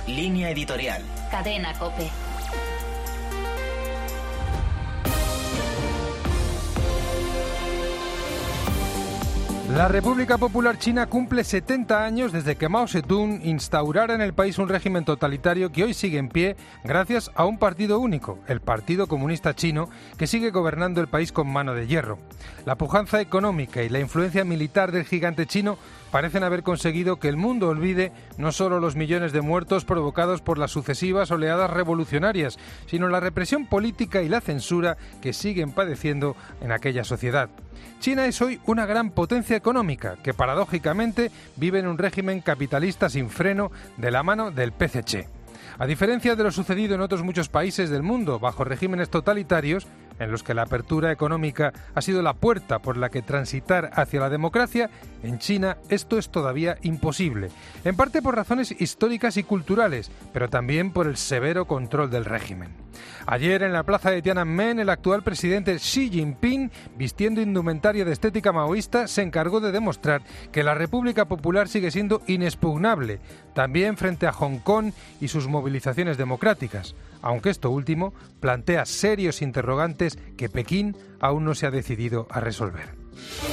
Línea editorial. Cadena COPE. La República Popular China cumple 70 años desde que Mao Zedong instaurara en el país un régimen totalitario que hoy sigue en pie gracias a un partido único, el Partido Comunista Chino, que sigue gobernando el país con mano de hierro. La pujanza económica y la influencia militar del gigante chino parecen haber conseguido que el mundo olvide no solo los millones de muertos provocados por las sucesivas oleadas revolucionarias, sino la represión política y la censura que siguen padeciendo en aquella sociedad. China es hoy una gran potencia económica que paradójicamente vive en un régimen capitalista sin freno de la mano del PCC. A diferencia de lo sucedido en otros muchos países del mundo bajo regímenes totalitarios, en los que la apertura económica ha sido la puerta por la que transitar hacia la democracia, en China esto es todavía imposible, en parte por razones históricas y culturales, pero también por el severo control del régimen. Ayer en la plaza de Tiananmen, el actual presidente Xi Jinping, vistiendo indumentaria de estética maoísta, se encargó de demostrar que la República Popular sigue siendo inexpugnable, también frente a Hong Kong y sus movilizaciones democráticas, aunque esto último plantea serios interrogantes que Pekín aún no se ha decidido a resolver.